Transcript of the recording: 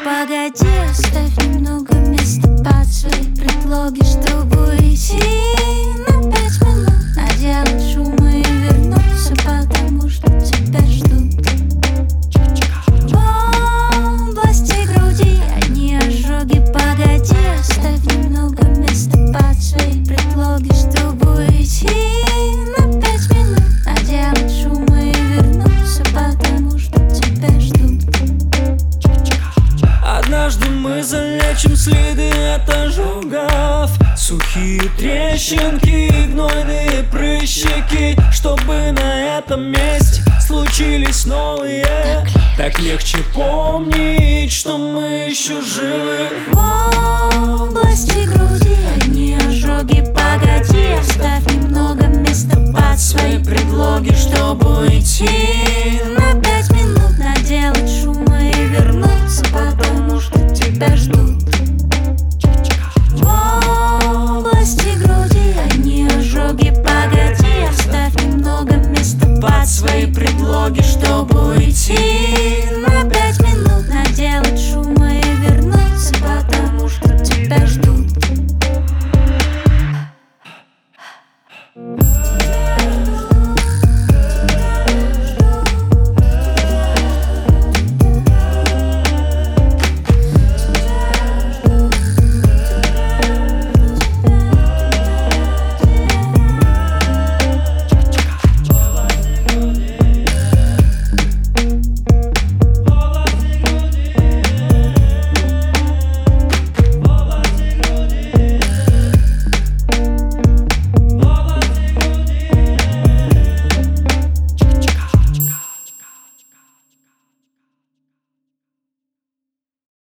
погоди, оставь немного места под свои предлоги, чтобы уйти на 5 минут, наделать шума и вернуться, потому что тебя ждут. В области груди одни ожоги, погоди, оставь немного места под свои предлоги, чтобы уйти на 5 минут, наделать шума и вернуться, потому что тебя ждут. Однажды мы залечим следы от ожогов, сухие трещинки и гнойные прыщики, чтобы на этом месте случились новые. Так легче помнить, что мы еще живы. В области груди одни ожоги, погоди, оставь немного места под свои предлоги, чтобы уйти